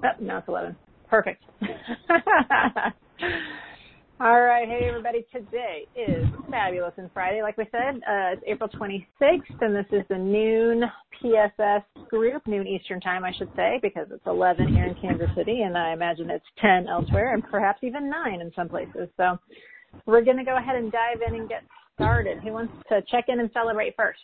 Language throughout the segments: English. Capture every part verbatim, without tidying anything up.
Oh, no, it's eleven. Perfect. All right. Hey, everybody. Today is Fabulous and Friday. Like we said, uh, it's April twenty-sixth, and this is the noon P S S group, noon Eastern time, I should say, because it's eleven here in Kansas City, and I imagine it's ten elsewhere, and perhaps even nine in some places. So we're going to go ahead and dive in and get started. Who wants to check in and celebrate first?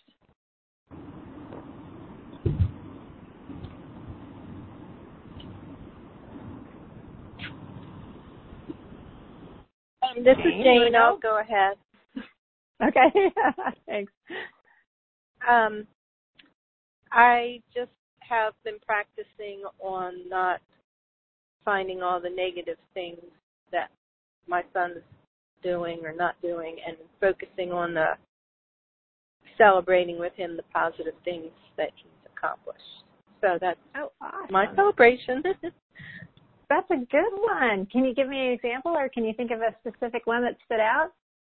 Um, this is Jane. I'll go ahead. Okay. Thanks. Um, I just have been practicing on not finding all the negative things that my son is doing or not doing, and focusing on the celebrating with him the positive things that he's accomplished. So that's oh, awesome. my celebration. That's a good one. Can you give me an example, or can you think of a specific one that stood out?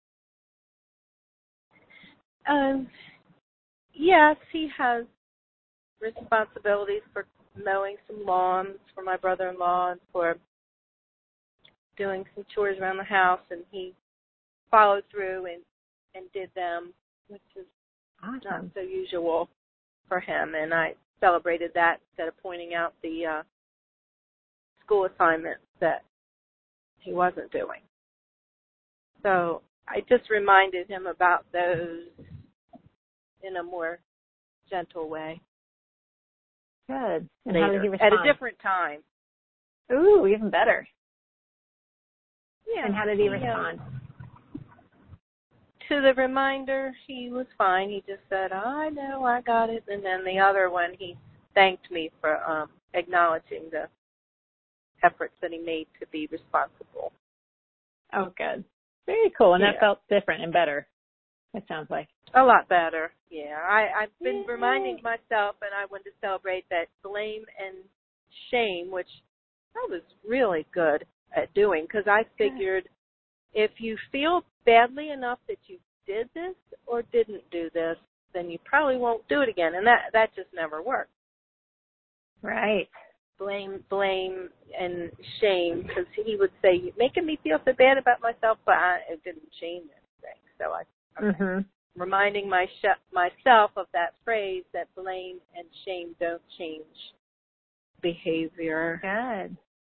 Um, yes, he has responsibilities for mowing some lawns for my brother-in-law and for doing some chores around the house, and he followed through and, and did them, which is awesome. Not so usual for him, and I celebrated that instead of pointing out the uh, school assignments that he wasn't doing. So I just reminded him about those in a more gentle way. Good. And later, how did he respond? At a different time. Ooh, even better. Yeah. And how did he respond? Yeah. To the reminder, he was fine. He just said, oh, I know, I got it. And then the other one, he thanked me for um, acknowledging the efforts that he made to be responsible. Oh, good. Very cool. And yeah. that felt different and better, it sounds like. A lot better, yeah. I, I've been Yay. reminding myself, and I wanted to celebrate that blame and shame, which I was really good at doing, because I figured good. If you feel badly enough that you did this or didn't do this, then you probably won't do it again, and that, that just never worked. Right. Blame, blame, and shame, because he would say, you're making me feel so bad about myself, but I, it didn't change anything. So I, okay. mm-hmm. reminding my sh- myself of that phrase that blame and shame don't change behavior. Good.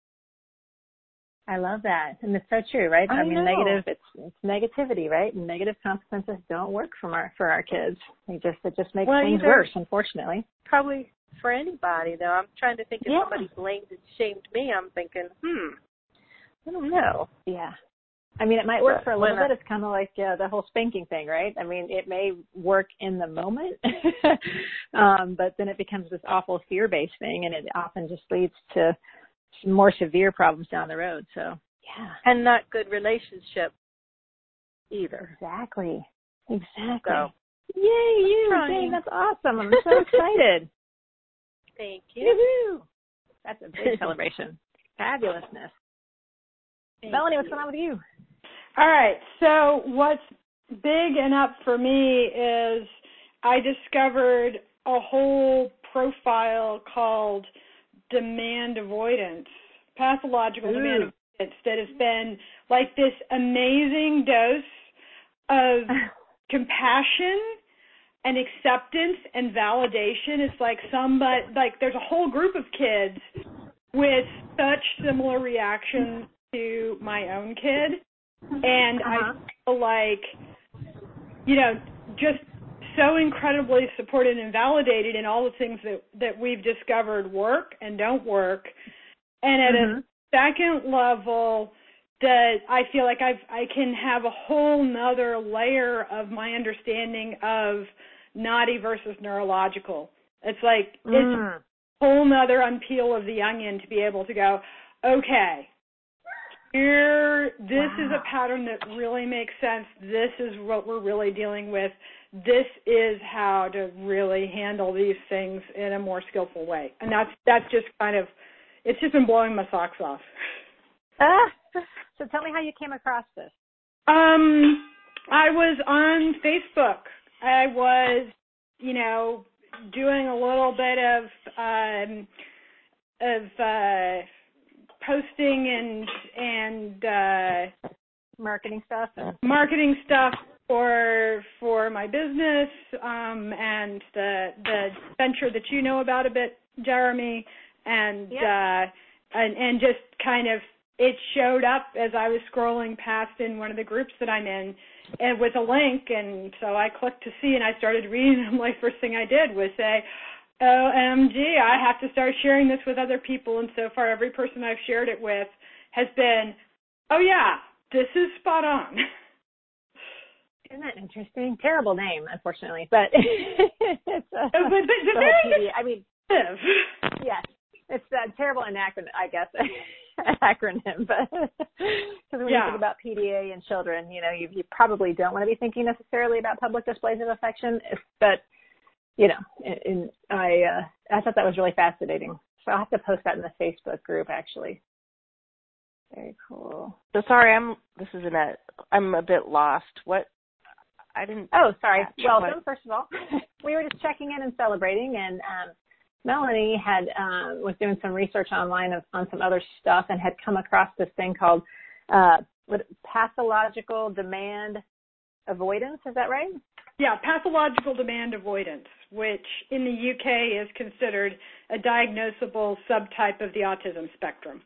I love that. And it's so true, right? I, I mean, know. negative, it's, it's negativity, right? And negative consequences don't work from our, for our kids. They just, it just makes well, things worse, unfortunately. Probably for anybody, though. I'm trying to think if yeah. somebody blamed and shamed me. I'm thinking, hmm, I don't know. Yeah. I mean, it might work but for a little bit. I, It's kind of like uh, the whole spanking thing, right? I mean, it may work in the moment, um, but then it becomes this awful fear-based thing, and it often just leads to more severe problems down the road. So, yeah. And not good relationship either. Exactly. Exactly. So, yay, you, Jane, that's awesome. I'm so excited. Thank you. Woo-hoo. That's a big celebration. Fabulousness. Thank Melanie, you. what's going on with you? All right. So what's big and up for me is I discovered a whole profile called demand avoidance, pathological Ooh. demand avoidance, that has been like this amazing dose of compassion and acceptance and validation. It's like somebody, like there's a whole group of kids with such similar reactions to my own kid. And uh-huh. I feel like, you know, just so incredibly supported and validated in all the things that, that we've discovered work and don't work. And at mm-hmm. a second level, that I feel like I've, I can have a whole nother layer of my understanding of naughty versus neurological. It's like mm. it's a whole nother unpeel of the onion to be able to go, okay, here, this wow. is a pattern that really makes sense. This is what we're really dealing with. This is how to really handle these things in a more skillful way. And that's that's just kind of, it's just been blowing my socks off. Ah, so tell me how you came across this. Um, I was on Facebook. I was, you know, doing a little bit of um, of uh, posting and and uh, marketing stuff. And- marketing stuff for for my business um, and the the venture that you know about a bit, Jeremy, and yeah. uh, and and just kind of it showed up as I was scrolling past in one of the groups that I'm in, and with a link, and so I clicked to see, and I started reading. And my first thing I did was say, O M G, I have to start sharing this with other people. And so far, every person I've shared it with has been, oh yeah, this is spot on. Isn't that interesting? Terrible name, unfortunately, but it's a, but, but, but very I mean, yes, it's a terrible acronym, I guess, acronym. But because when yeah. you think about P D A and children, you know, you, you probably don't want to be thinking necessarily about public displays of affection, but you know, and, and I uh, I thought that was really fascinating. So I'll have to post that in the Facebook group, actually. Very cool. So sorry, I'm. This is Annette. I'm a bit lost. What? I didn't. Oh, sorry. Welcome. What? First of all, we were just checking in and celebrating, and um, Melanie had um, was doing some research online of, on some other stuff and had come across this thing called uh, what, pathological demand avoidance. Is that right? Yeah, pathological demand avoidance, which in the U K is considered a diagnosable subtype of the autism spectrum.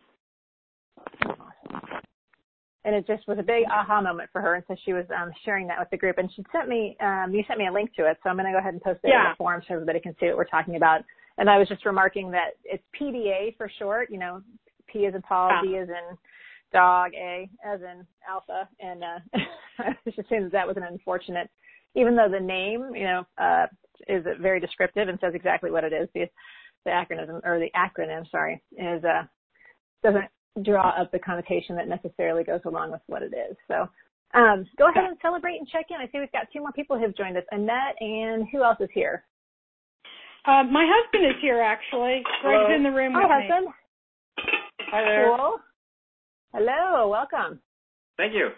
Awesome. And it just was a big aha moment for her, and so she was um, sharing that with the group. And she sent me, um, you sent me a link to it, so I'm going to go ahead and post it yeah. in the forum so everybody can see what we're talking about. And I was just remarking that it's P D A for short, you know, P as in Paul, yeah. D as in dog, A as in alpha. And uh, I was just saying that that was an unfortunate, even though the name, you know, uh, is very descriptive and says exactly what it is, the, the acronym, or the acronym, sorry, is uh, doesn't draw up the connotation that necessarily goes along with what it is. So um, go ahead and celebrate and check in. I see we've got two more people who have joined us. Annette, and who else is here? Uh, my husband is here, actually. Greg's in the room with Hi, me. husband. Hi there. Cool. Hello, welcome. Thank you.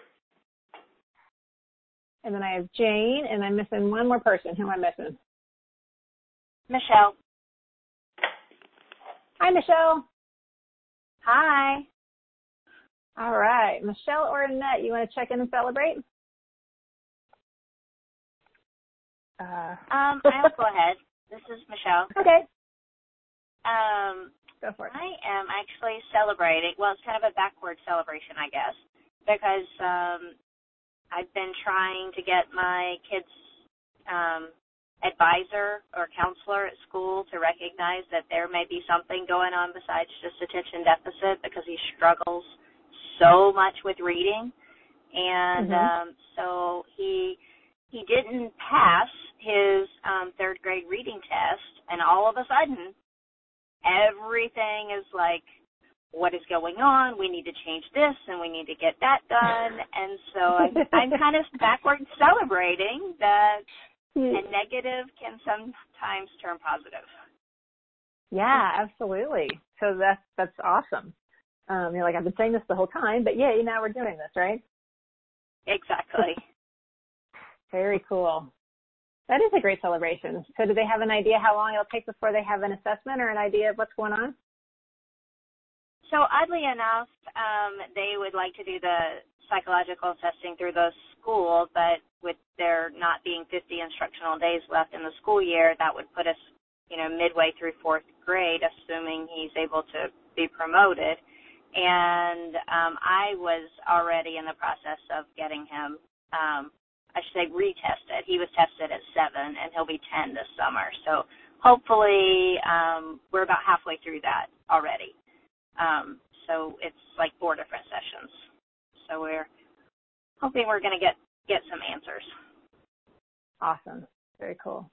And then I have Jane, and I'm missing one more person. Who am I missing? Michelle. Hi, Michelle. Hi. All right. Michelle or Annette, you want to check in and celebrate? Uh, Um, I'll go ahead. This is Michelle. Okay. Um, Go for it. I am actually celebrating. Well, it's kind of a backward celebration, I guess, because um, I've been trying to get my kid's um, advisor or counselor at school to recognize that there may be something going on besides just attention deficit, because he struggles so much with reading. And mm-hmm. um, so he he didn't pass his um, third grade reading test, and all of a sudden, everything is like, what is going on? We need to change this, and we need to get that done. And so I'm, I'm kind of backward celebrating that a negative can sometimes turn positive. Yeah, absolutely. So that's that's awesome. Um, you're like, I've been saying this the whole time, but yay, now we're doing this, right? Exactly. Very cool. That is a great celebration. So do they have an idea how long it'll take before they have an assessment or an idea of what's going on? So oddly enough, um, they would like to do the psychological testing through the school, but with there not being fifty instructional days left in the school year, that would put us, you know, midway through fourth grade, assuming he's able to be promoted. And um, I was already in the process of getting him, um, I should say, retested. He was tested at seven, and he'll be ten this summer. So hopefully um, we're about halfway through that already. Um, so it's like four different sessions. So we're hoping we're going to get, get some answers. Awesome. Very cool.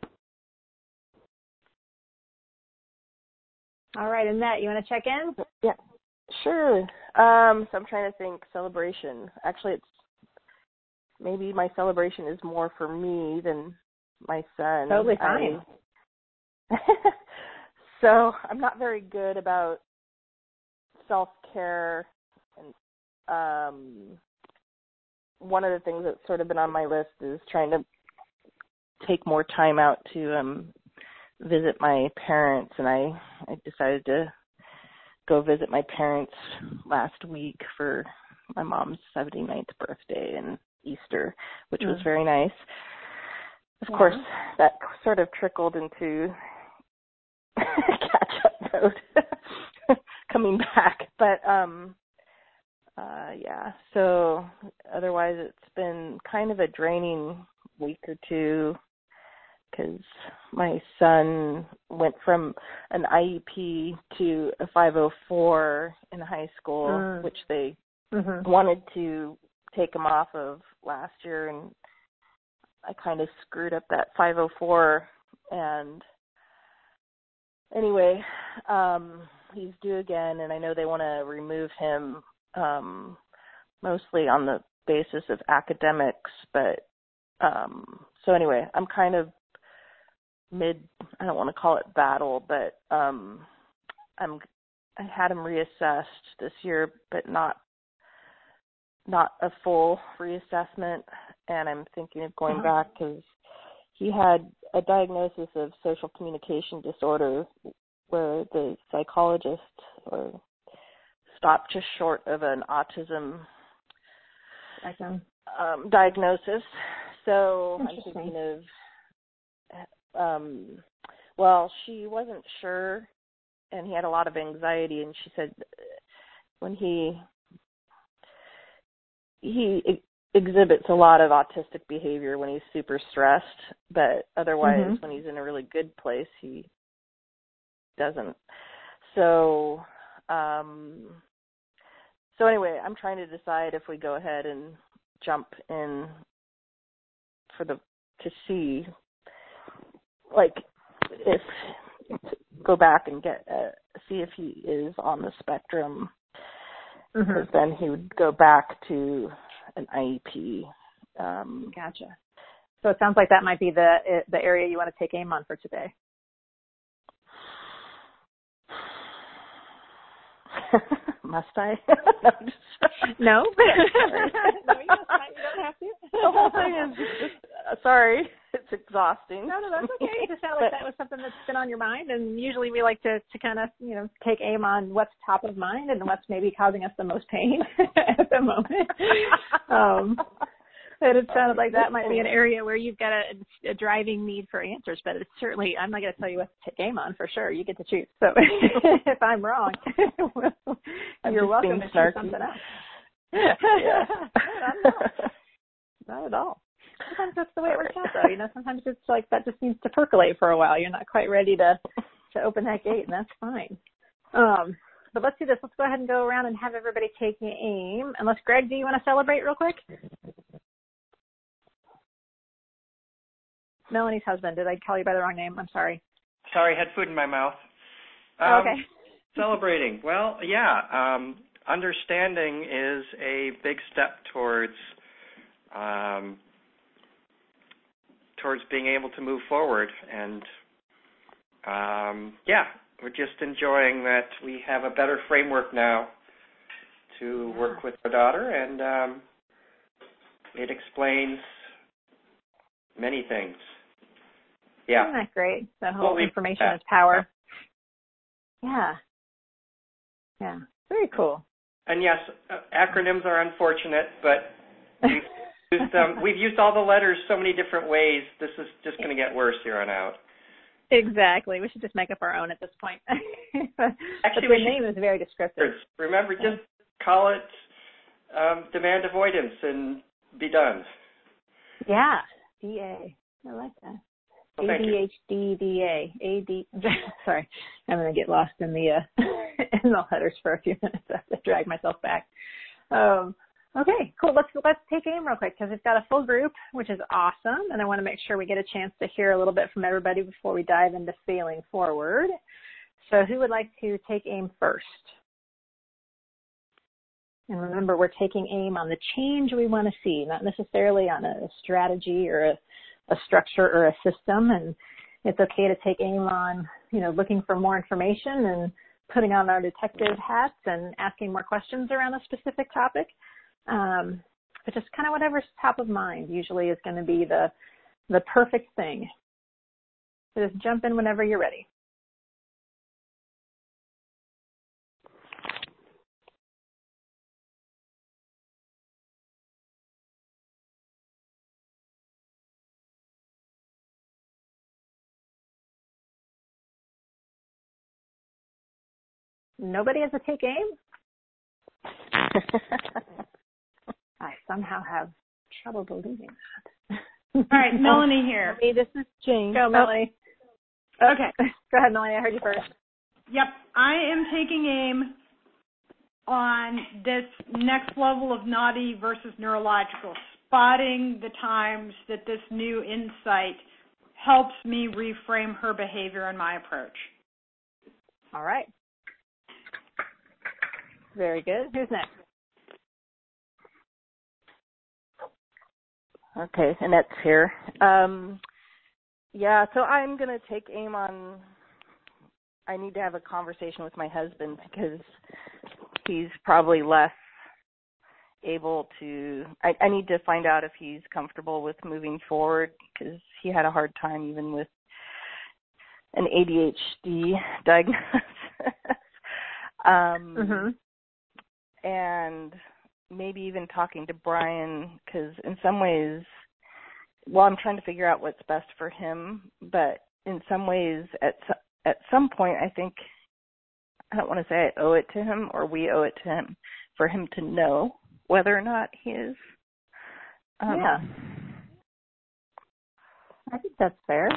All right, Annette, you want to check in? yeah, sure. Um, so I'm trying to think celebration. Actually, it's maybe my celebration is more for me than my son. Totally fine. I, so I'm not very good about self-care, and um, one of the things that's sort of been on my list is trying to take more time out to um, visit my parents, and I, I decided to go visit my parents last week for my mom's seventy-ninth birthday and Easter, which mm. was very nice. Of yeah. course, that sort of trickled into catch-up mode coming back. But, um, uh, yeah, so otherwise it's been kind of a draining week or two because my son went from an I E P to a five oh four in high school, mm. which they mm-hmm. wanted to take him off of last year, and I kind of screwed up that five oh four. And anyway, um, he's due again, and I know they want to remove him um, mostly on the basis of academics. But um, so anyway, I'm kind of mid, I don't want to call it battle, but um, I'm I had him reassessed this year, but not not a full reassessment, and I'm thinking of going uh-huh. back because he had a diagnosis of social communication disorder where the psychologist or stopped just short of an autism um, diagnosis. So I'm thinking of Um, well, she wasn't sure, and he had a lot of anxiety, and she said when he he ex- exhibits a lot of autistic behavior when he's super stressed, but otherwise mm-hmm. when he's in a really good place, he doesn't. So, um, so anyway, I'm trying to decide if we go ahead and jump in for the to see. Like, if go back and get uh, see if he is on the spectrum, because mm-hmm. then he would go back to an I E P. Um, gotcha. So it sounds like that might be the the area you want to take aim on for today. Must I? no. no, you don't, you don't have to. The whole thing is just, uh, sorry, it's exhausting. No, no, that's okay. It just sounded like that was something that's been on your mind, and usually we like to, to kind of, you know, take aim on what's top of mind and what's maybe causing us the most pain at the moment. um, and it sounded like that might be an area where you've got a, a driving need for answers, but it's certainly, I'm not going to tell you what to take aim on for sure. You get to choose. So if I'm wrong, well, I'm you're welcome to choose something else. Yeah. not, not at all. Sometimes that's the way it works out, though. You know, sometimes it's like that just needs to percolate for a while. You're not quite ready to to open that gate, and that's fine. Um, but let's do this. Let's go ahead and go around and have everybody take aim. Unless, Greg, do you want to celebrate real quick? Melanie's husband. Did I call you by the wrong name? I'm sorry. Sorry, had food in my mouth. Um, oh, okay. Celebrating. Well, yeah. Um, understanding is a big step towards um, towards being able to move forward. And, um, yeah, we're just enjoying that we have a better framework now to yeah. work with our daughter, and um, it explains many things. Yeah. Isn't that great? That whole well, information yeah. is power. Yeah. Yeah. Very cool. And yes, uh, acronyms are unfortunate, but we've used, um, we've used all the letters so many different ways. This is just going to get worse here on out. Exactly. We should just make up our own at this point. but Actually, but the name is very descriptive. Remember, just call it um, demand avoidance and be done. Yeah. D A. I like that. Well, A D H D D A. A D. Sorry, I'm going to get lost in the uh, in the letters for a few minutes. I have to drag myself back. Um, okay, cool. Let's let's take aim real quick because we've got a full group, which is awesome, and I want to make sure we get a chance to hear a little bit from everybody before we dive into failing forward. So, who would like to take aim first? And remember, we're taking aim on the change we want to see, not necessarily on a strategy or a a structure or a system, and it's okay to take aim on, you know, looking for more information and putting on our detective hats and asking more questions around a specific topic. Um, but just kind of whatever's top of mind usually is going to be the the perfect thing. So just jump in whenever you're ready. nobody has a take aim? I somehow have trouble believing that. All right, Melanie here. Hey, this is Jane. Go, Melanie. Oh. Okay. Go ahead, Melanie. I heard you first. Yep, I am taking aim on this next level of naughty versus neurological, spotting the times that this new insight helps me reframe her behavior and my approach. All right. Very good. Who's next? Okay, Annette's here. Um, yeah, so I'm going to take aim on, I need to have a conversation with my husband because he's probably less able to, I, I need to find out if he's comfortable with moving forward because he had a hard time even with an A D H D diagnosis. um, Mm-hmm. And maybe even talking to Brian because in some ways, well, I'm trying to figure out what's best for him, but in some ways, at at some point, I think, I don't want to say I owe it to him or we owe it to him for him to know whether or not he is. Um, yeah. I think that's fair.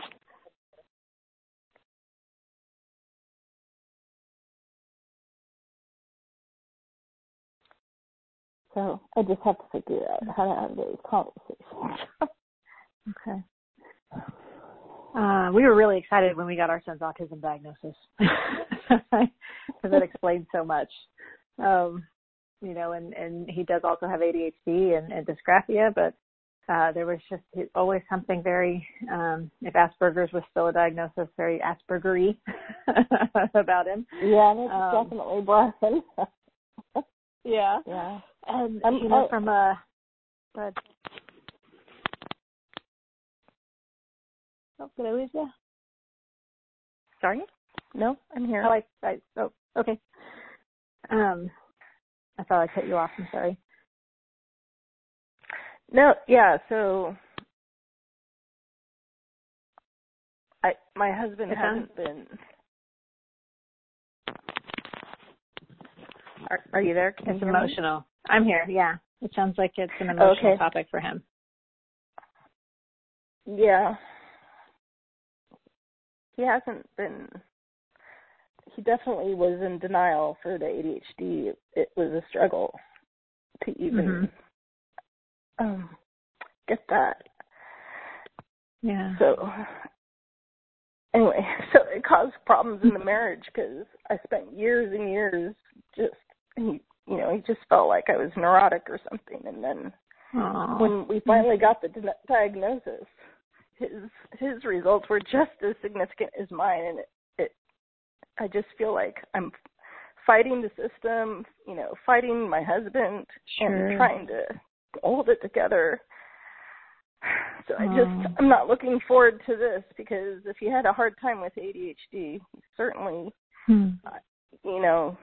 So I just have to figure out how to have those conversations. Okay. Uh, we were really excited when we got our son's autism diagnosis because it explained so much. Um, you know, and, and he does also have A D H D and, and dysgraphia, but uh, there was just always something very, um, if Asperger's was still a diagnosis, very Asperger-y about him. Yeah, that's um, definitely Brian. yeah. Yeah. And, I'm, you know, I, from a, but, oh, did I lose you? Sorry? No, I'm here. I like, I, oh, okay. Um, I thought I cut you off. I'm sorry. No, yeah, so I my husband Okay. hasn't been. Are, are you there? Can It's you hear me? emotional. I'm here, yeah. It sounds like it's an emotional Okay. topic for him. Yeah. He hasn't been, he definitely was in denial for the A D H D. It, it was a struggle to even mm-hmm. um, get that. Yeah. So, anyway, so it caused problems in the marriage because I spent years and years just, he, you know, he just felt like I was neurotic or something. And then Aww. when we finally got the di- diagnosis, his his results were just as significant as mine, and it, it I just feel like I'm fighting the system, you know, fighting my husband Sure. and trying to hold it together. So I just I'm not looking forward to this because if he had a hard time with A D H D, he certainly, hmm. uh, you know,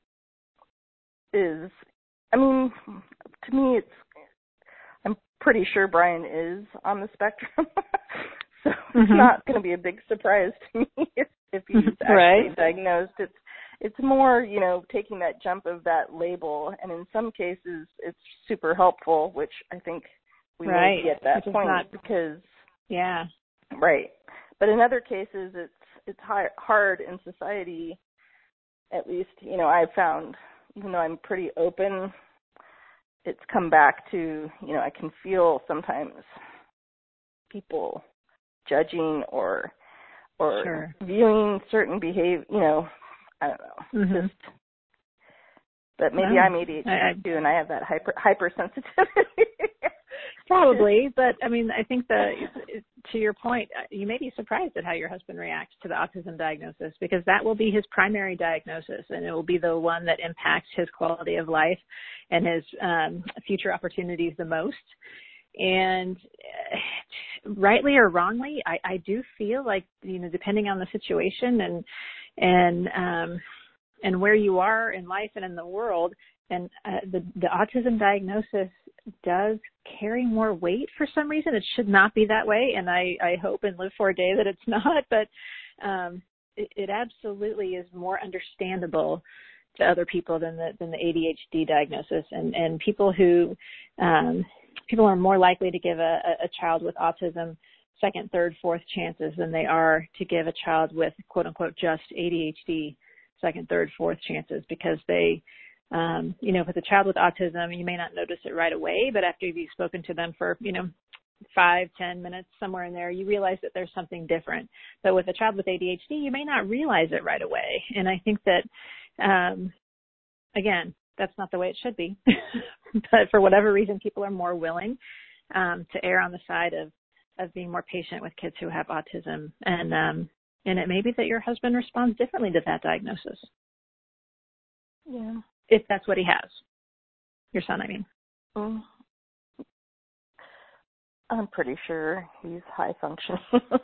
is. I mean, to me, it's. I'm pretty sure Brian is on the spectrum. So mm-hmm. It's not going to be a big surprise to me if, if he's actually right. diagnosed. It's it's more, you know, taking that jump of that label, and in some cases it's super helpful, which I think we right. may be at that which point not, because yeah, right. But in other cases, it's it's hard in society. At least, you know, I've found, even though I'm pretty open, it's come back to, you know, I can feel sometimes people judging or or sure. viewing certain behavior, you know, I don't know. Mm-hmm. Just, but maybe oh, I'm A D H D I, I, too, and I have that hyper hypersensitivity. Probably, but I mean, I think that to your point, you may be surprised at how your husband reacts to the autism diagnosis because that will be his primary diagnosis, and it will be the one that impacts his quality of life and his um, future opportunities the most. And uh, rightly or wrongly, I, I do feel like, you know, depending on the situation and and um, and where you are in life and in the world, and uh, the the autism diagnosis does carry more weight for some reason. It should not be that way, and I, I hope and live for a day that it's not, but um, it, it absolutely is more understandable to other people than the than the A D H D diagnosis, and and people who um, people are more likely to give a, a child with autism second, third, fourth chances than they are to give a child with quote unquote just A D H D second, third, fourth chances, because they, um, you know, with a child with autism, you may not notice it right away, but after you've spoken to them for, you know, five, ten minutes, somewhere in there, you realize that there's something different. But with a child with A D H D, you may not realize it right away. And I think that, um, again, that's not the way it should be. But for whatever reason, people are more willing um, to err on the side of, of being more patient with kids who have autism. And um, and it may be that your husband responds differently to that diagnosis. Yeah. If that's what he has. Your son, I mean. Mm. I'm pretty sure he's high functioning.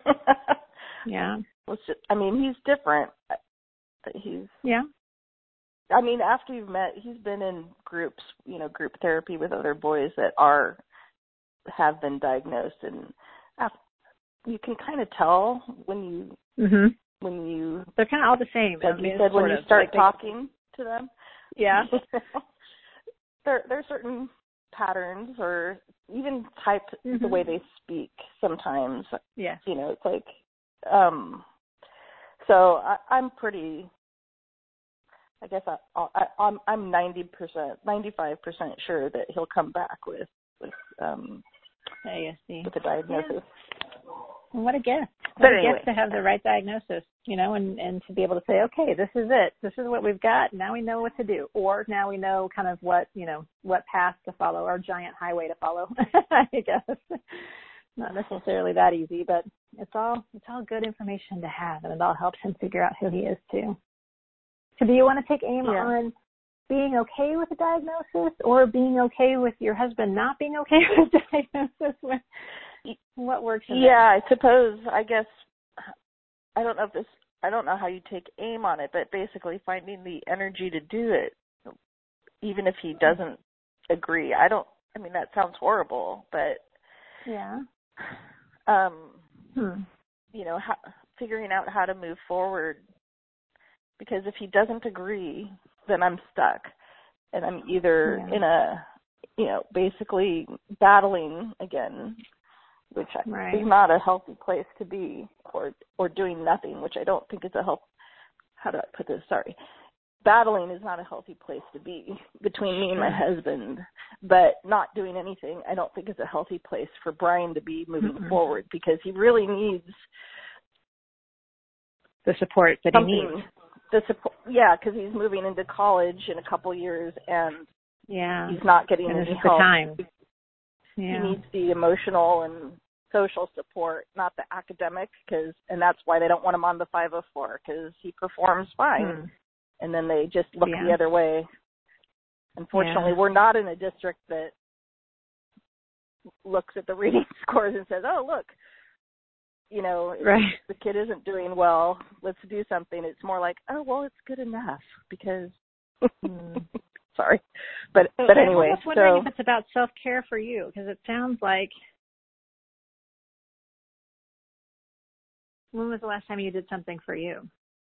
Yeah. Let's just, I mean, he's different. He's yeah. I mean, after you've met, he's been in groups, you know, group therapy with other boys that are have been diagnosed, and after, you can kind of tell when you mm-hmm. when you they're kind of all the same. Like I mean, you said, when you start like talking they, to them. Yeah. there there are certain patterns, or even type mm-hmm. the way they speak sometimes. Yeah. You know, it's like um so I, I'm pretty I guess I, I I'm I'm ninety percent, ninety-five percent sure that he'll come back with with um A S D. With a diagnosis. Yeah. What a gift. But What a anyway. gift to have the right diagnosis, you know, and, and to be able to say, okay, this is it. This is what we've got. Now we know what to do. Or now we know kind of what, you know, what path to follow, or giant highway to follow, I guess. Not necessarily that easy, but it's all it's all good information to have, and it all helps him figure out who he is too. So do you want to take aim yeah. on being okay with a diagnosis, or being okay with your husband not being okay with a diagnosis? With, what works in Yeah, that? I suppose, I guess, I don't know if this, I don't know how you take aim on it, but basically finding the energy to do it, even if he doesn't agree. I don't, I mean, that sounds horrible, but, yeah, um, hmm. you know, how, figuring out how to move forward, because if he doesn't agree, then I'm stuck, and I'm either yeah. in a, you know, basically battling again, which right. is not a healthy place to be, or or doing nothing, which I don't think is a help. How do I put this? Sorry. Battling is not a healthy place to be between me and my husband, but not doing anything I don't think is a healthy place for Brian to be moving mm-hmm. forward, because he really needs the support that he needs. The support, yeah, because he's moving into college in a couple years, and yeah, he's not getting and any this is help. The time. He Yeah. needs the emotional and social support, not the academic, because and that's why they don't want him on the five oh four, because he performs fine, hmm. and then they just look yeah. the other way. Unfortunately, yeah. we're not in a district that looks at the reading scores and says, "Oh, look, you know, if right. the kid isn't doing well, let's do something." It's more like, "Oh, well, it's good enough," because. mm. Sorry, but so, but anyway. I'm just wondering so, if it's about self-care for you, because it sounds like. When was the last time you did something for you?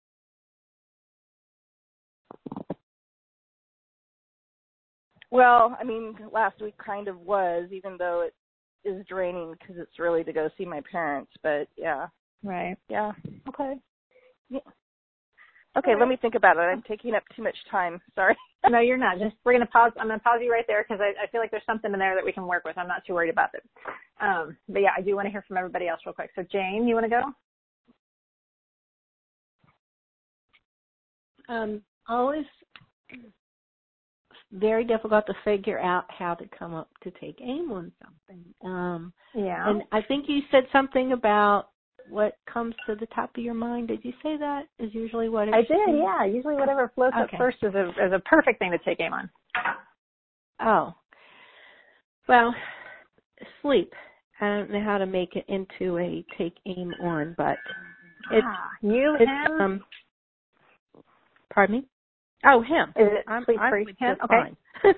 Well, I mean, last week kind of was, even though it is draining because it's really to go see my parents. But yeah. Right. Yeah. Okay. Yeah. Okay, right. Let me think about it. I'm taking up too much time. Sorry. No, you're not. Just we're gonna pause. I'm gonna pause you right there, because I, I feel like there's something in there that we can work with. I'm not too worried about it. Um, but yeah, I do want to hear from everybody else real quick. So Jane, you want to go? Um, always very difficult to figure out how to come up to take aim on something. Um, yeah. And I think you said something about what comes to the top of your mind. Did you say that is usually what it I should did, be? yeah. Usually whatever floats okay. up first is a is a perfect thing to take aim on. Oh. Well, sleep. I don't know how to make it into a take aim on, but it's, ah, you, it's, him? Um, pardon me? Oh, him. Is it I'm, sleep I free? sleep Him? just Okay.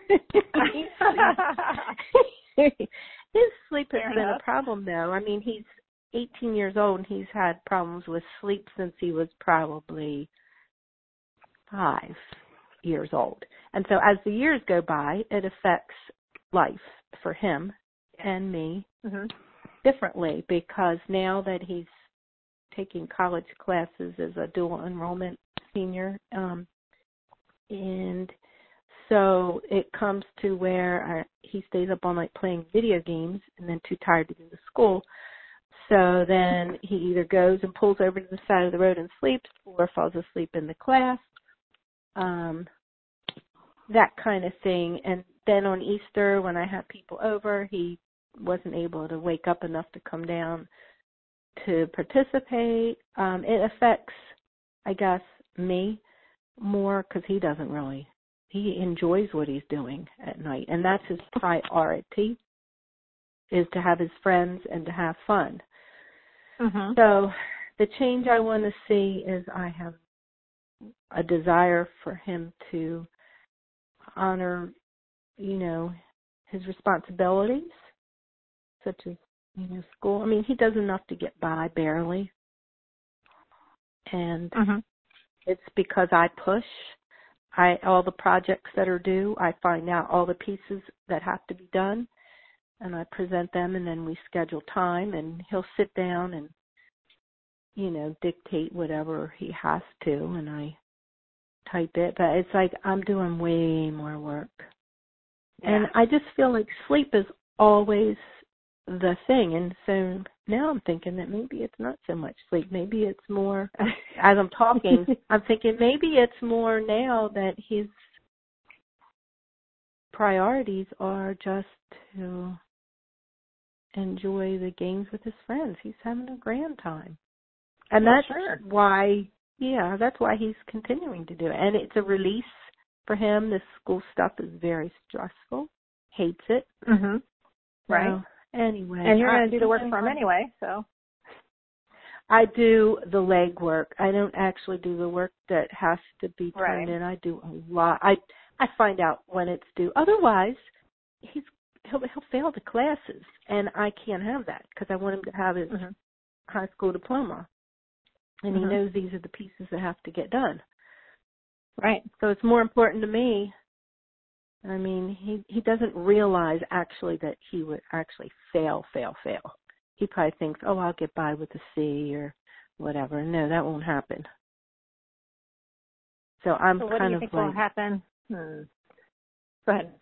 fine. His sleep has Fair been enough. a problem, though. I mean, he's eighteen years old, and he's had problems with sleep since he was probably five, years old. And so as the years go by, it affects life for him and me mm-hmm. differently, because now that he's taking college classes as a dual enrollment senior, um, and so it comes to where I, he stays up all night playing video games and then too tired to go to school. So then he either goes and pulls over to the side of the road and sleeps, or falls asleep in the class, um, that kind of thing. And then on Easter, when I have people over, he wasn't able to wake up enough to come down to participate. Um, it affects, I guess, me more, because he doesn't really, he enjoys what he's doing at night, and that's his priority, is to have his friends and to have fun. Mm-hmm. So the change I want to see is I have a desire for him to honor, you know, his responsibilities, such as, you know, school. I mean, he does enough to get by, barely. And mm-hmm. it's because I push. I all the projects that are due, I find out all the pieces that have to be done, and I present them, and then we schedule time, and he'll sit down and, you know, dictate whatever he has to, and I type it. But it's like I'm doing way more work. Yeah. And I just feel like sleep is always the thing. And so now I'm thinking that maybe it's not so much sleep. Maybe it's more, as I'm talking, I'm thinking maybe it's more now that his priorities are just to enjoy the games with his friends. He's having a grand time. And well, that's sure. why, yeah, that's why he's continuing to do it. And it's a release for him. This school stuff is very stressful. Hates it. Mm-hmm. Right. So, anyway. And you're going to do the work for him anyway, so. I do the leg work. I don't actually do the work that has to be turned right. in. I do a lot. I I find out when it's due. Otherwise, he's he'll he'll fail the classes, and I can't have that because I want him to have his mm-hmm. high school diploma, and mm-hmm. he knows these are the pieces that have to get done. Right. So it's more important to me. I mean, he he doesn't realize actually that he would actually fail, fail, fail. He probably thinks, oh, I'll get by with a C or whatever. No, that won't happen. So I'm so what kind do you of think like, will happen? Hmm. Go ahead.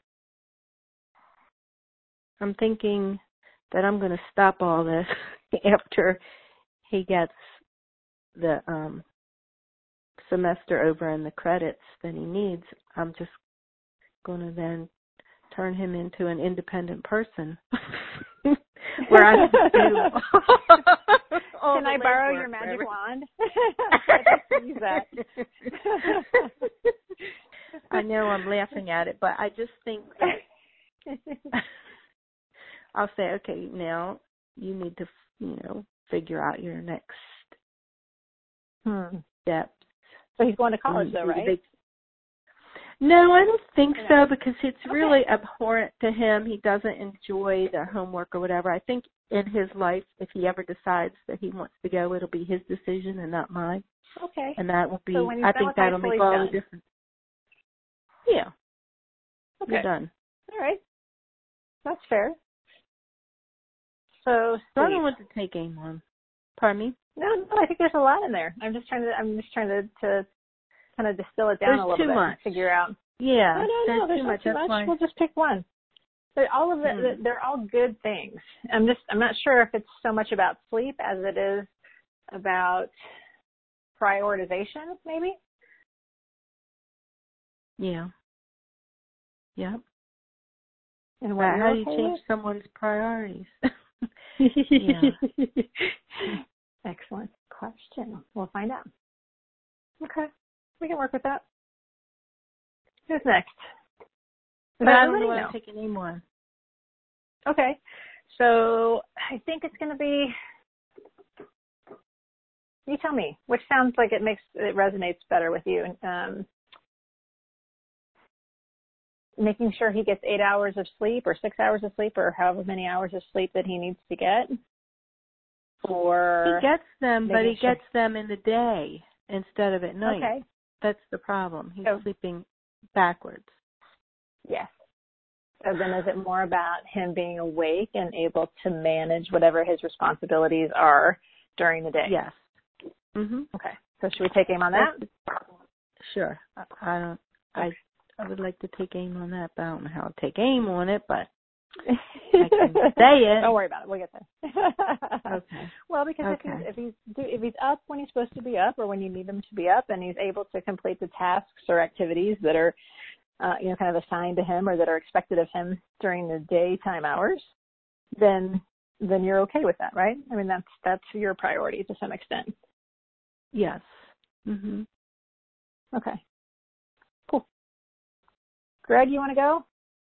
I'm thinking that I'm going to stop all this after he gets the um, semester over and the credits that he needs. I'm just going to then turn him into an independent person. Where I have to do Can I borrow your magic wand? Use that. I know I'm laughing at it, but I just think that I'll say, okay, now you need to, you know, figure out your next hmm. steps. So he's going to college, though, right? Big... No, I don't think so, because it's okay. really abhorrent to him. He doesn't enjoy the homework or whatever. I think in his life, if he ever decides that he wants to go, it'll be his decision and not mine. Okay. And that will be, so when he's I done think with that'll high school, make all done. the difference. Yeah. Okay. You're done. All right. That's fair. So, so I don't want to take aim on. Pardon me? No, no, I think there's a lot in there. I'm just trying to, I'm just trying to, to kind of distill it down there's a little too bit much. and figure out. Yeah. No, no, there's no, there's too not much. too That's much. why. We'll just pick one. They're all of it, hmm. they're all good things. I'm just, I'm not sure if it's so much about sleep as it is about prioritization, maybe. Yeah. Yeah. And what uh, how do you okay change with? someone's priorities? Yeah. Excellent question. We'll find out. Okay. We can work with that. Who's next? But I don't know what I'm taking anymore. Okay. So I think it's going to be, you tell me, which sounds like it makes, it resonates better with you. Um, making sure he gets eight hours of sleep or six hours of sleep or however many hours of sleep that he needs to get. Or he gets them, but he sure. gets them in the day instead of at night. Okay. That's the problem. He's so, sleeping backwards. Yes. So then is it more about him being awake and able to manage whatever his responsibilities are during the day? Yes. Mhm. Okay. So should we take aim on that? Sure. I, I don't. I I would like to take aim on that, but I don't know how to take aim on it. But I can say it. Don't worry about it. We'll get there. Okay. Well, because okay. if he's if he's if he's up when he's supposed to be up, or when you need him to be up, and he's able to complete the tasks or activities that are, uh, you know, kind of assigned to him or that are expected of him during the daytime hours, then then you're okay with that, right? I mean, that's that's your priority to some extent. Yes. Mhm. Okay. Cool. Greg, you want to go?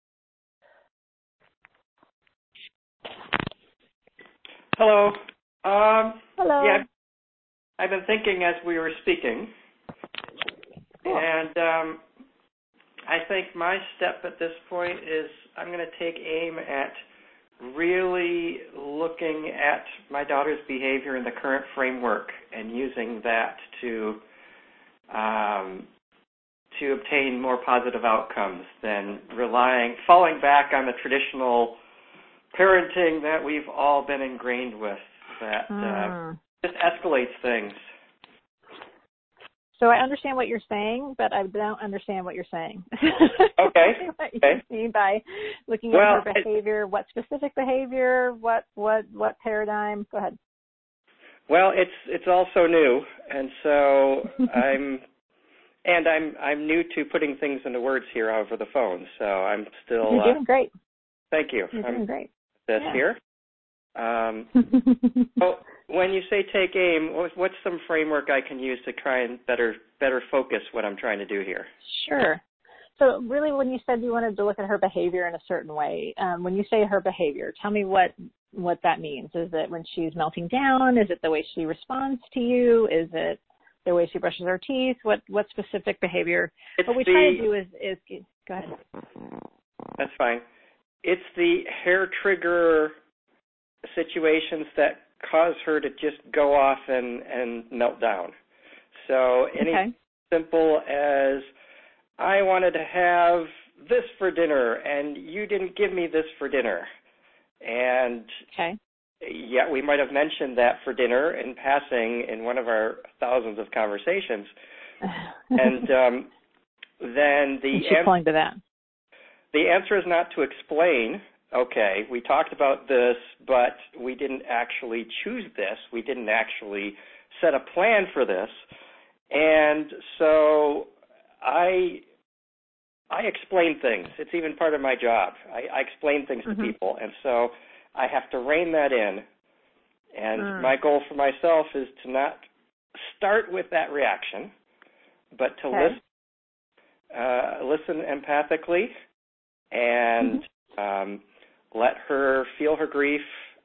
Hello. Um, Hello. Yeah, I've been thinking as we were speaking, Cool. and um, I think my step at this point is I'm going to take aim at really looking at my daughter's behavior in the current framework and using that to um, to obtain more positive outcomes than relying, falling back on the traditional parenting that we've all been ingrained with, that mm. uh, just escalates things. So I understand what you're saying, but I don't understand what you're saying. Okay. What okay. you mean by looking well, at her behavior? What specific behavior? What what what paradigm? Go ahead. Well, it's it's also new, and so I'm and I'm I'm new to putting things into words here over the phone. So I'm still. You're doing uh, great. Thank you. You're I'm doing great. This Yeah. here. Um, so when you say take aim, what's some framework I can use to try and better better focus what I'm trying to do here? Sure. So really, when you said you wanted to look at her behavior in a certain way, um, when you say her behavior, tell me what what that means. Is it when she's melting down? Is it the way she responds to you? Is it the way she brushes her teeth? What what specific behavior? It's what we the, try to do is is go ahead. That's fine. It's the hair trigger situations that cause her to just go off and, and melt down. So any Okay. simple as, I wanted to have this for dinner, and you didn't give me this for dinner. And Okay. yeah, we might have mentioned that for dinner in passing in one of our thousands of conversations. And um, then the she's answer, pulling to that. The answer is not to explain, okay, we talked about this, but we didn't actually choose this. We didn't actually set a plan for this. And so I I explain things. It's even part of my job. I, I explain things mm-hmm. to people. And so I have to rein that in. And mm. my goal for myself is to not start with that reaction, but to okay. listen, uh, listen empathically and mm-hmm. um, let her feel her grief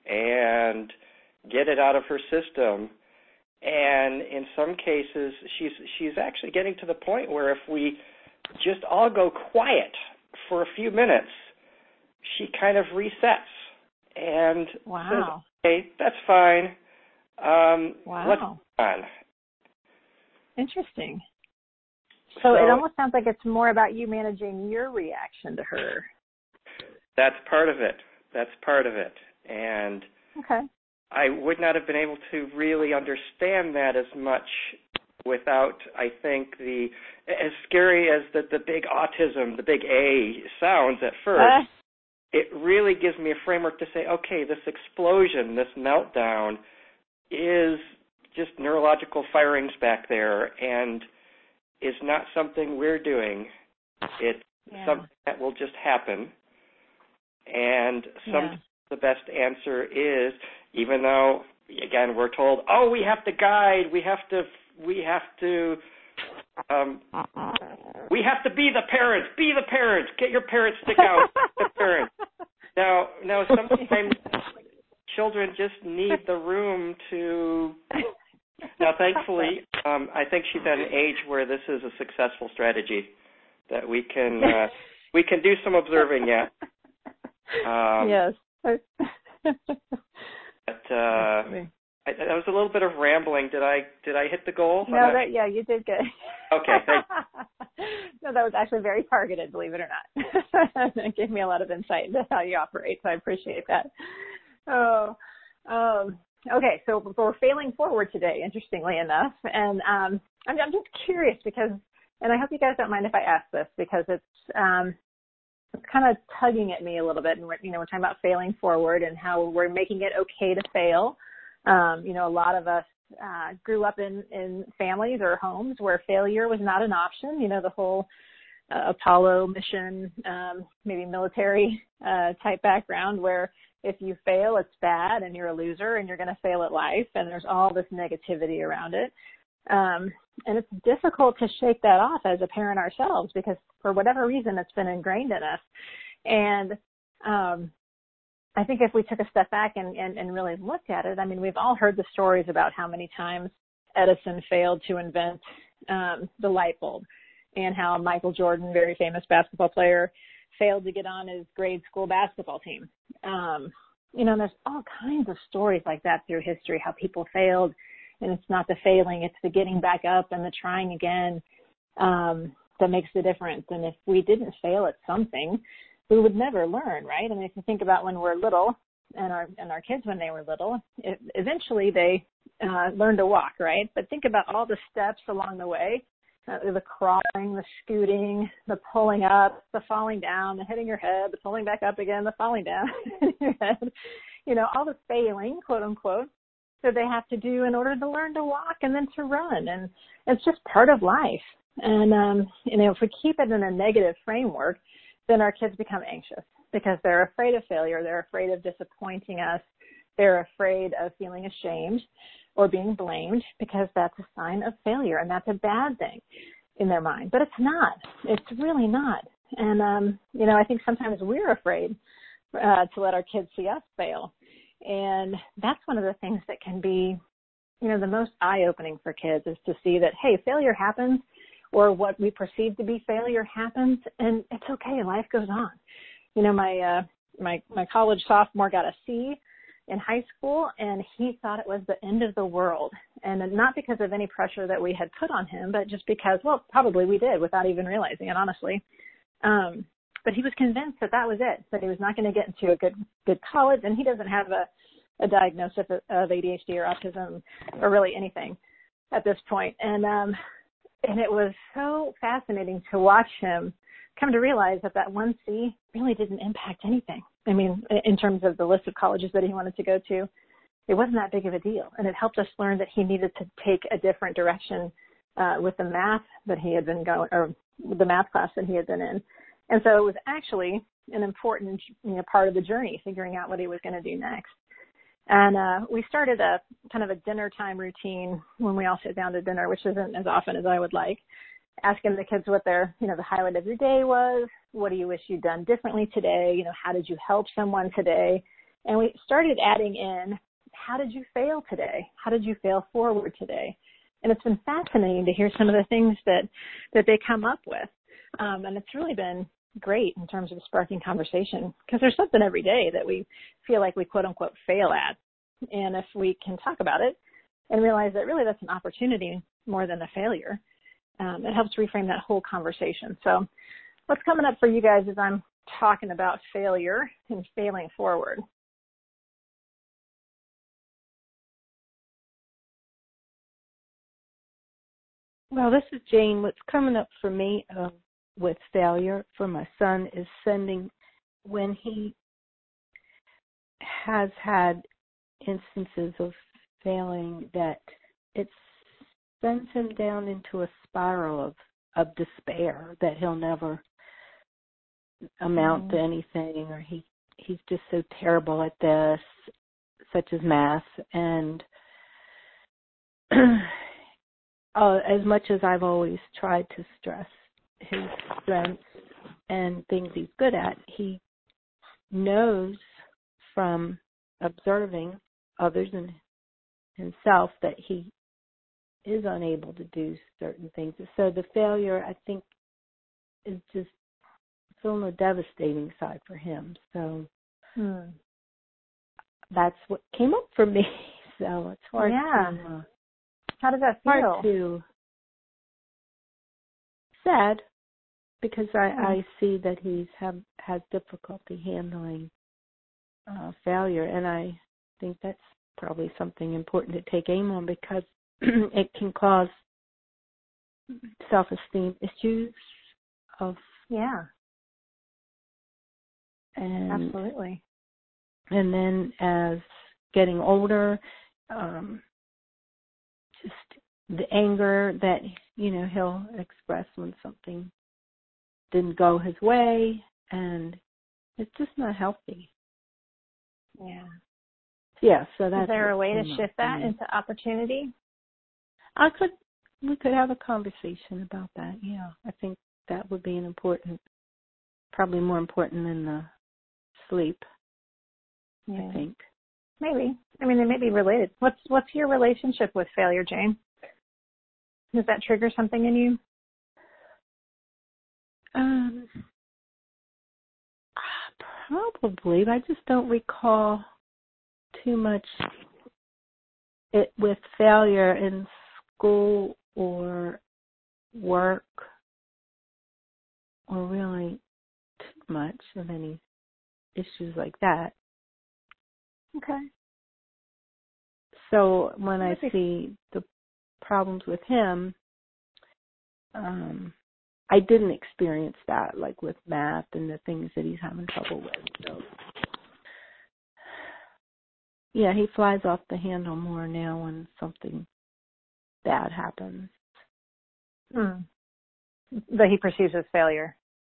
and get it out of her system. And in some cases, she's she's actually getting to the point where if we just all go quiet for a few minutes, she kind of resets and wow. says, okay, that's fine. Um, wow. Let's move on. Interesting. So, so it almost sounds like it's more about you managing your reaction to her. That's part of it. That's part of it. And okay. I would not have been able to really understand that as much without, I think, the, as scary as the, the big autism, the big A sounds at first, uh. it really gives me a framework to say, okay, this explosion, this meltdown is just neurological firings back there and is not something we're doing. It's yeah. something that will just happen. And sometimes yeah. the best answer is, even though, again, we're told, oh, we have to guide, we have to, we have to, um, we have to be the parents, be the parents, get your parents stick out, the parents. Now, now sometimes children just need the room to. Now, thankfully, um, I think she's at an age where this is a successful strategy that we can uh, we can do some observing yet. Um, yes. But uh, I, that was a little bit of rambling. Did I did I hit the goal? No, that, yeah, you did good. Okay, thanks. No, that was actually very targeted, believe it or not. It gave me a lot of insight into how you operate, so I appreciate that. Oh, um, okay, so we're failing forward today, interestingly enough, and um, I'm, I'm just curious because, and I hope you guys don't mind if I ask this because it's um, it's kind of tugging at me a little bit, and we're, you know, we're talking about failing forward and how we're making it okay to fail. Um, you know, a lot of us uh, grew up in, in families or homes where failure was not an option. You know, the whole uh, Apollo mission, um, maybe military uh, type background where if you fail, it's bad and you're a loser and you're going to fail at life. And there's all this negativity around it. Um, and it's difficult to shake that off as a parent ourselves because for whatever reason, it's been ingrained in us. And um, I think if we took a step back and, and, and really looked at it, I mean, we've all heard the stories about how many times Edison failed to invent um, the light bulb and how Michael Jordan, very famous basketball player, failed to get on his grade school basketball team. Um, you know, and there's all kinds of stories like that through history, how people failed, and it's not the failing, it's the getting back up and the trying again um, that makes the difference. And if we didn't fail at something, we would never learn, right? I mean, if you think about when we're little and our and our kids when they were little, it, eventually they uh, learn to walk, right? But think about all the steps along the way, uh, the crawling, the scooting, the pulling up, the falling down, the hitting your head, the pulling back up again, the falling down in your head, you know, all the failing, quote unquote, that they have to do in order to learn to walk and then to run. And it's just part of life. And, um, you know, if we keep it in a negative framework, then our kids become anxious because they're afraid of failure. They're afraid of disappointing us. They're afraid of feeling ashamed or being blamed because that's a sign of failure and that's a bad thing in their mind. But it's not. It's really not. And, um, you know, I think sometimes we're afraid uh, to let our kids see us fail. And that's one of the things that can be, you know, the most eye-opening for kids is to see that, hey, failure happens, or what we perceive to be failure happens, and it's okay. Life goes on. You know, my uh, my my college sophomore got a C in high school, and he thought it was the end of the world, and not because of any pressure that we had put on him, but just because, well, probably we did without even realizing it, honestly. Um, but he was convinced that that was it, that he was not going to get into a good good college, and he doesn't have a, a diagnosis of, of A D H D or autism or really anything at this point. And um, And it was so fascinating to watch him come to realize that that one C really didn't impact anything. I mean, in terms of the list of colleges that he wanted to go to, it wasn't that big of a deal. And it helped us learn that he needed to take a different direction uh, with the math that he had been going, or the math class that he had been in. And so it was actually an important, you know, part of the journey, figuring out what he was going to do next. And uh, we started a kind of a dinner time routine when we all sit down to dinner, which isn't as often as I would like, asking the kids what their, you know, the highlight of your day was. What do you wish you'd done differently today? You know, how did you help someone today? And we started adding in, how did you fail today? How did you fail forward today? And it's been fascinating to hear some of the things that, that they come up with. Um, and it's really been great in terms of sparking conversation because there's something every day that we feel like we quote unquote fail at. And if we can talk about it and realize that really that's an opportunity more than a failure, um, it helps reframe that whole conversation. So what's coming up for you guys as I'm talking about failure and failing forward? Well, this is Jane. What's coming up for me uh, with failure for my son is sending when he has had instances of failing that it sends him down into a spiral of, of despair that he'll never amount mm. to anything, or he he's just so terrible at this, such as math. And uh, as much as I've always tried to stress his strengths and things he's good at, he knows from observing others and himself that he is unable to do certain things. So the failure, I think, is just it's on the devastating side for him. So hmm. that's what came up for me. So it's hard yeah. to... Uh, How does that feel? Hard to... Sad, because I, I see that he's have has difficulty handling uh, failure, and I think that's probably something important to take aim on because it can cause self-esteem issues of yeah, and absolutely. And then as getting older, um, just the anger that, you know, he'll express when something didn't go his way, and it's just not healthy. Yeah. Yeah, so that's... Is there a way to shift that into opportunity? I could, we could have a conversation about that, yeah. I think that would be an important, probably more important than the sleep, yeah. I think. Maybe. I mean, they may be related. What's what's your relationship with failure, Jane? Does that trigger something in you? Um, probably, but I just don't recall too much it with failure in school or work, or really too much of any issues like that. Okay. So when I see the problems with him, um, I didn't experience that, like with math and the things that he's having trouble with. So, yeah, he flies off the handle more now when something bad happens. Hmm. That he perceives as failure.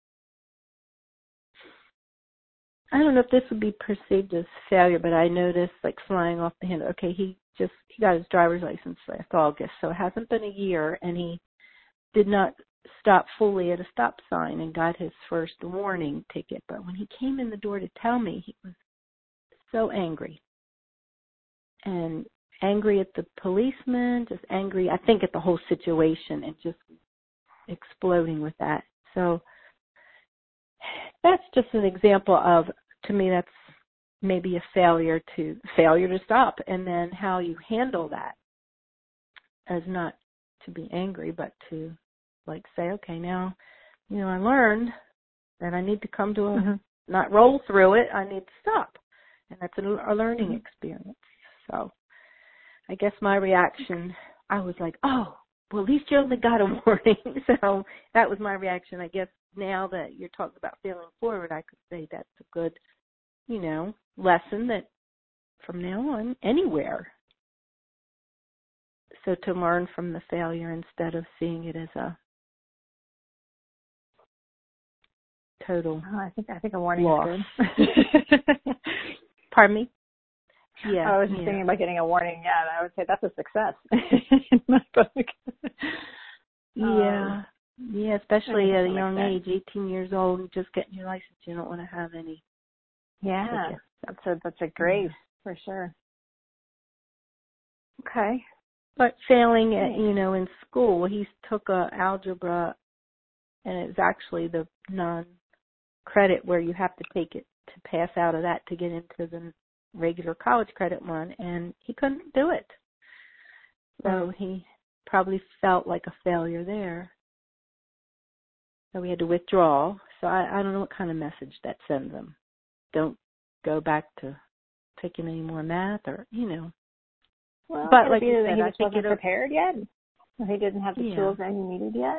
I don't know if this would be perceived as failure, but I noticed, like, flying off the handle. Okay, he just, he got his driver's license last August, so it hasn't been a year, and he did not stop fully at a stop sign and got his first warning ticket. But when he came in the door to tell me, he was so angry. And angry at the policeman, just angry, I think, at the whole situation, and just exploding with that. So that's just an example of, to me, that's maybe a failure to failure to stop, and then how you handle that as not to be angry, but to, like, say, okay, now, you know, I learned that I need to come to a, mm-hmm. not roll through it, I need to stop. And that's a, a learning mm-hmm. experience. So I guess my reaction, I was like, oh, well, at least you only got a warning. So that was my reaction. I guess now that you're talking about failing forward, I could say that's a good, you know, lesson that from now on, anywhere. So to learn from the failure instead of seeing it as a total oh, I think I think a warning loss. is good. Pardon me? Yeah. I was just yeah. thinking about getting a warning. Yeah, I would say that's a success in my book. Yeah. Um, yeah, especially at a young like age, eighteen years old, and just getting your license. You don't want to have any. Yeah, tickets. that's a that's a grace yeah. for sure. Okay. But failing at, you know, in school, he took a algebra, and it's actually the non-credit where you have to take it to pass out of that to get into the regular college credit one, and he couldn't do it. So mm. he probably felt like a failure there. So we had to withdraw. So I, I don't know what kind of message that sends him. Don't go back to taking any more math, or, you know. Well, but like you said, he I just wasn't it prepared yet. He didn't have the yeah. tools that he needed yet.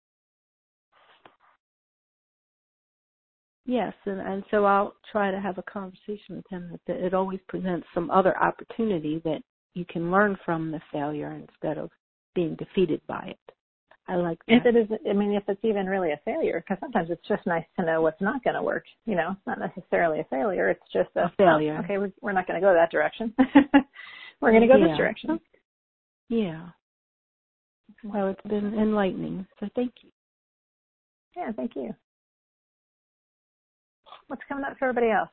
Yes, and, and so I'll try to have a conversation with him that it always presents some other opportunity that you can learn from the failure instead of being defeated by it. I like that. If it is, I mean, if it's even really a failure, because sometimes it's just nice to know what's not going to work. You know, it's not necessarily a failure. It's just a, a failure. Oh, okay, we're, we're not going to go that direction. We're going to go yeah. this direction. Yeah. Well, it's been enlightening, so thank you. Yeah, thank you. What's coming up for everybody else?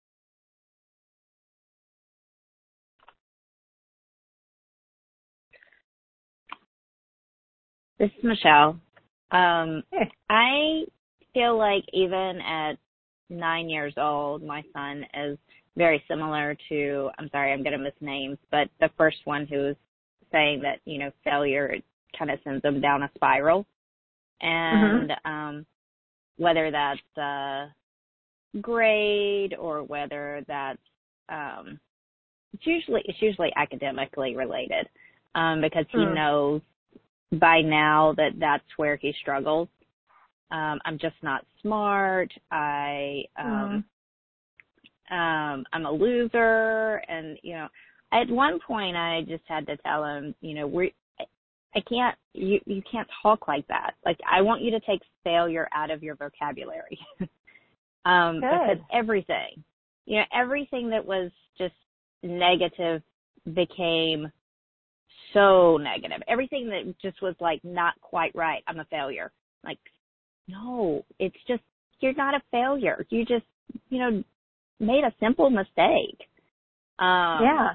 This is Michelle. Um, hey. I feel like even at nine years old, my son is very similar to, I'm sorry, I'm going to miss names, but the first one who's saying that, you know, failure kind of sends them down a spiral. And mm-hmm. um, whether that's uh, grade or whether that's um, it's usually it's usually academically related um, because he mm. knows by now that that's where he struggles. Um, I'm just not smart. I um, mm. um, I'm a loser, and you know, at one point I just had to tell him, you know, we I can't you you can't talk like that. Like I want you to take failure out of your vocabulary. um, because everything, you know, everything that was just negative became so negative. Everything that just was like not quite right, I'm a failure. Like, no, it's just, you're not a failure. You just, you know, made a simple mistake. Um, yeah.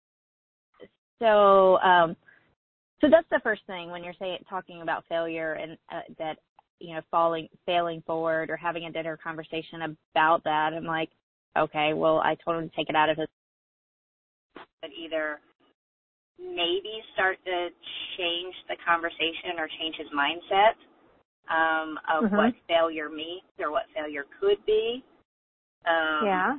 So, um, so that's the first thing when you're saying, talking about failure and uh, that, you know, falling, failing forward or having a dinner conversation about that. I'm like, okay, well, I told him to take it out of his, but either maybe start to change the conversation or change his mindset um, of mm-hmm. what failure means or what failure could be. Um, yeah.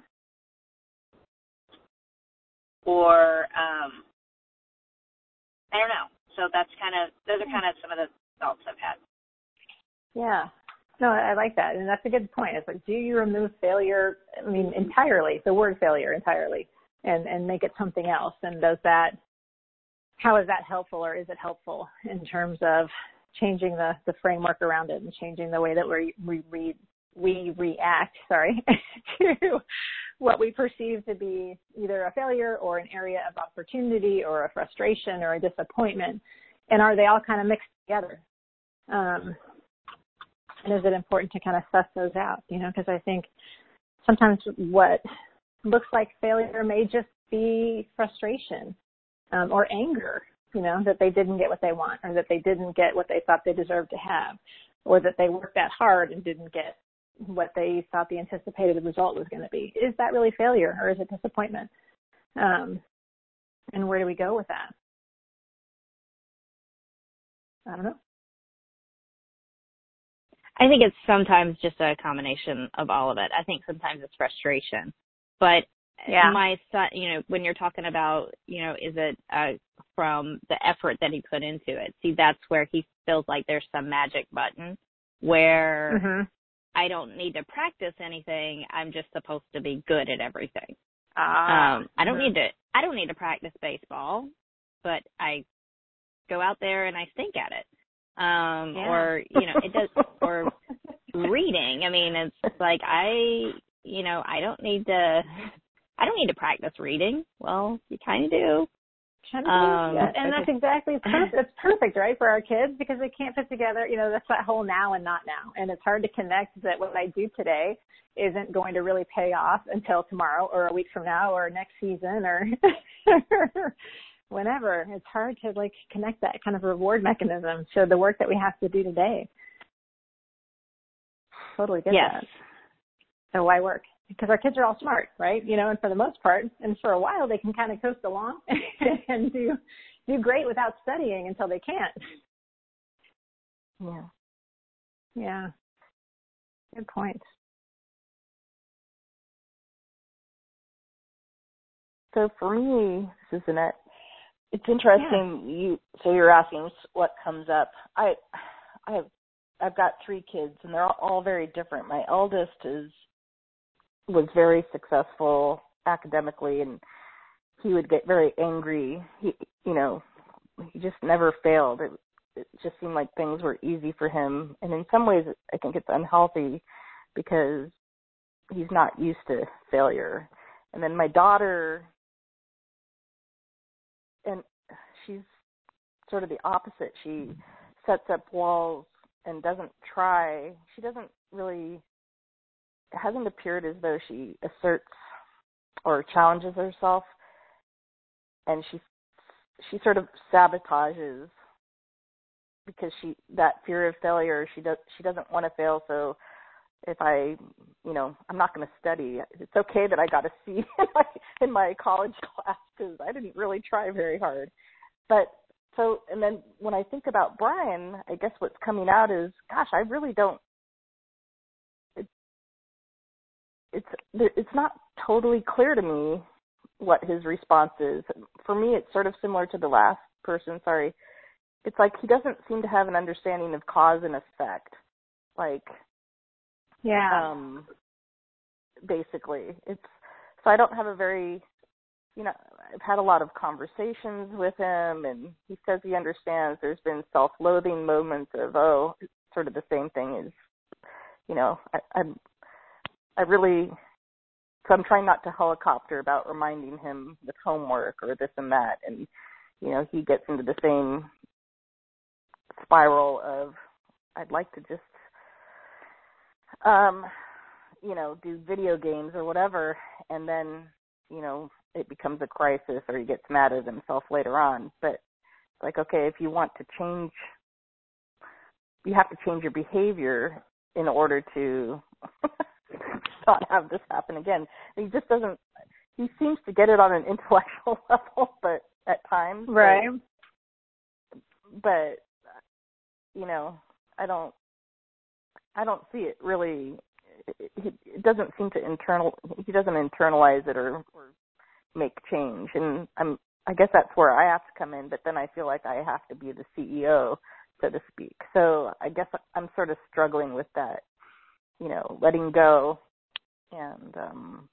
Or, um, I don't know. So that's kind of, those are kind of some of the thoughts I've had. Yeah. No, I like that. And that's a good point. It's like, do you remove failure, I mean, entirely, the word failure entirely, and, and make it something else? And does that, how is that helpful, or is it helpful in terms of changing the, the framework around it and changing the way that we, we read, we react, sorry, to what we perceive to be either a failure or an area of opportunity or a frustration or a disappointment? And are they all kind of mixed together? Um, and is it important to kind of suss those out, you know, because I think sometimes what looks like failure may just be frustration um, or anger, you know, that they didn't get what they want, or that they didn't get what they thought they deserved to have, or that they worked that hard and didn't get what they thought the anticipated result was going to be. Is that really failure, or is it disappointment? Um, and where do we go with that? I don't know. I think it's sometimes just a combination of all of it. I think sometimes it's frustration. But yeah. my son, you know, when you're talking about, you know, is it uh, from the effort that he put into it? See, that's where he feels like there's some magic button where mm-hmm. I don't need to practice anything. I'm just supposed to be good at everything. Ah. Um, I don't mm-hmm. need to. I don't need to practice baseball, but I go out there and I stink at it. Um, yeah. Or you know, it does. Or reading. I mean, it's like I, you know, I don't need to. I don't need to practice reading. Well, you kind of do. Kind of um, do. Yeah. And that's exactly, it's perfect, it's perfect, right, for our kids, because they can't put together, you know, that's that whole now and not now. And it's hard to connect that what I do today isn't going to really pay off until tomorrow or a week from now or next season or whenever. It's hard to, like, connect that kind of reward mechanism to the work that we have to do today. Totally get yes. that. So why work? Because our kids are all smart, right? You know, and for the most part, and for a while, they can kind of coast along and do do great without studying until they can't. Yeah. Yeah. Good point. So for me, this is Annette. It's interesting. Yeah. You so you're asking what comes up. I I have I've got three kids, and they're all very different. My eldest is was very successful academically, and he would get very angry. He, you know, he just never failed. It, it just seemed like things were easy for him. And in some ways, I think it's unhealthy because he's not used to failure. And then my daughter, and she's sort of the opposite. She sets up walls and doesn't try. She doesn't really, it hasn't appeared as though she asserts or challenges herself, and she she sort of sabotages because she that fear of failure. She does she doesn't want to fail. So if I, you know, I'm not going to study. It's okay that I got a C in my, in my college class because I didn't really try very hard. But so, and then when I think about Brian, I guess what's coming out is, gosh, I really don't it's it's not totally clear to me what his response is. For me, it's sort of similar to the last person. Sorry, it's like he doesn't seem to have an understanding of cause and effect. Like, yeah, um, basically, it's so I don't have a very, you know, I've had a lot of conversations with him, and he says he understands. There's been self-loathing moments of, oh, it's sort of the same thing as, you know, I, I'm, I really, so I'm trying not to helicopter about reminding him with homework or this and that, and, you know, he gets into the same spiral of, I'd like to just, um, you know, do video games or whatever, and then, you know, it becomes a crisis or he gets mad at himself later on. But it's like, okay, if you want to change, you have to change your behavior in order to not have this happen again. And he just doesn't, he seems to get it on an intellectual level, but at times. Right. But, but, you know, I don't, I don't see it really, it, it doesn't seem to internal, he doesn't internalize it or, or make change. And I'm, I guess that's where I have to come in, but then I feel like I have to be the C E O, so to speak. So I guess I'm sort of struggling with that, you know, letting go and, um,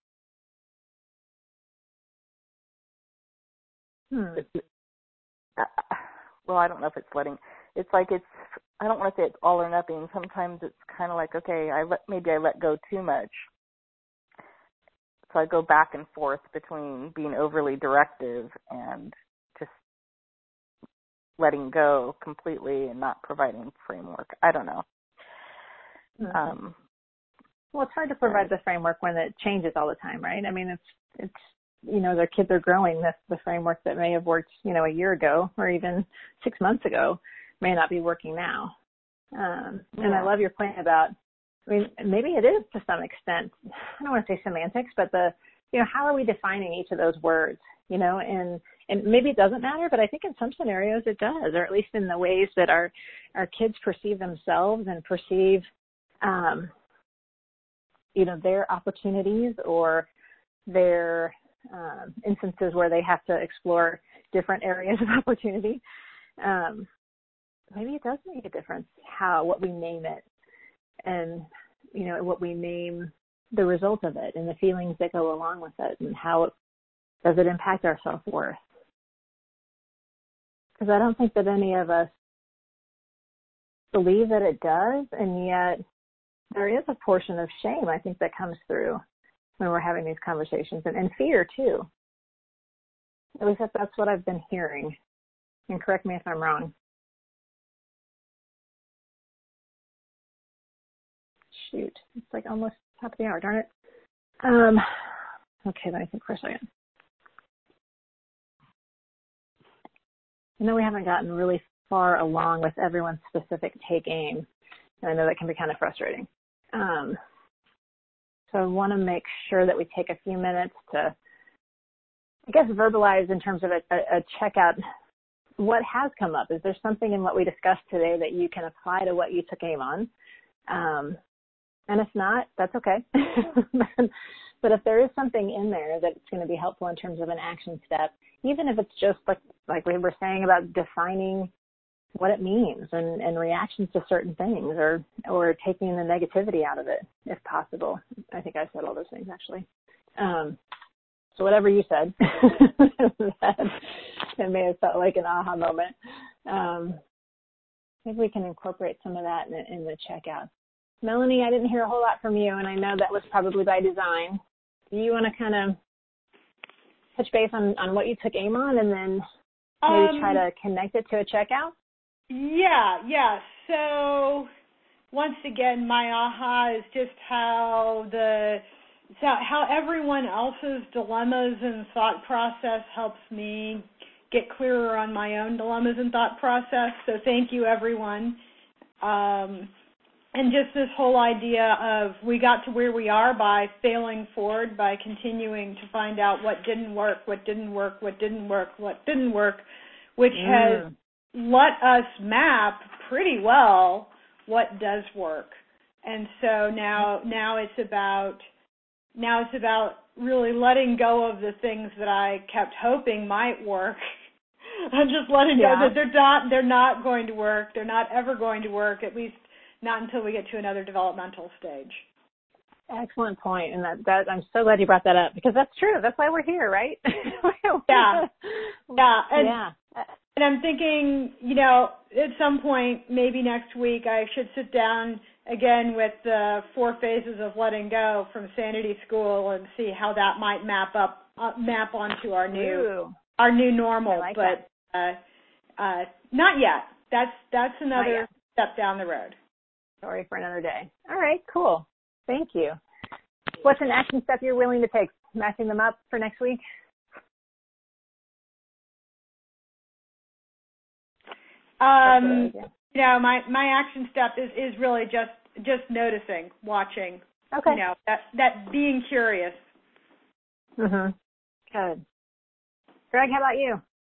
hmm. well, I don't know if it's letting, it's like it's, I don't want to say it's all or nothing. Sometimes it's kind of like, okay, I let, maybe I let go too much. So I go back and forth between being overly directive and just letting go completely and not providing framework. I don't know. Mm-hmm. Um, well, it's hard to provide the framework when it changes all the time, right? I mean, it's, it's, you know, their kids are growing. This, the framework that may have worked, you know, a year ago or even six months ago may not be working now. Um, and yeah. I love your point about, I mean, maybe it is to some extent, I don't want to say semantics, but the, you know, how are we defining each of those words, you know, and, and maybe it doesn't matter, but I think in some scenarios it does, or at least in the ways that our, our kids perceive themselves and perceive, um, you know, their opportunities or their um, instances where they have to explore different areas of opportunity. Um, maybe it does make a difference how, what we name it and, you know, what we name the result of it and the feelings that go along with it and how it, does it impact our self-worth. Because I don't think that any of us believe that it does, and yet there is a portion of shame, I think, that comes through when we're having these conversations, and, and fear, too. At least that's what I've been hearing. And correct me if I'm wrong. Shoot, it's like almost top of the hour, darn it. Um, okay, let me think for a second. I know we haven't gotten really far along with everyone's specific take aim, and I know that can be kind of frustrating. Um, so I want to make sure that we take a few minutes to, I guess, verbalize in terms of a, a, a checkout. What has come up? Is there something in what we discussed today that you can apply to what you took aim on? Um, and if not, that's okay. But if there is something in there that's going to be helpful in terms of an action step, even if it's just like like we were saying about defining what it means and, and reactions to certain things, or or taking the negativity out of it, if possible. I think I said all those things, actually. Um, so whatever you said, that, that may have felt like an aha moment. Um, maybe we can incorporate some of that in, in the checkout. Melanie, I didn't hear a whole lot from you, and I know that was probably by design. Do you want to kind of touch base on, on what you took aim on and then maybe um, try to connect it to a checkout? Yeah, yeah. So once again, my aha is just how the so how everyone else's dilemmas and thought process helps me get clearer on my own dilemmas and thought process. So thank you, everyone. Um, and just this whole idea of we got to where we are by failing forward, by continuing to find out what didn't work, what didn't work, what didn't work, what didn't work, which mm. has let us map pretty well what does work. And so now now it's about now it's about really letting go of the things that I kept hoping might work. And just letting yeah. go that they're not they're not going to work. They're not ever going to work, at least not until we get to another developmental stage. Excellent point, and that, that I'm so glad you brought that up because that's true. That's why we're here, right? yeah, yeah, and, yeah. And I'm thinking, you know, at some point, maybe next week, I should sit down again with the four phases of letting go from Sanity School and see how that might map up uh, map onto our new Ooh. our new normal. Like but uh, uh, not yet. That's that's another step down the road. Story for another day. All right, cool. Thank you. What's an action step you're willing to take? Matching them up for next week? Um, you know, my, my action step is, is really just just noticing, watching. Okay. You know, that that being curious. Mhm. Good. Greg, how about you?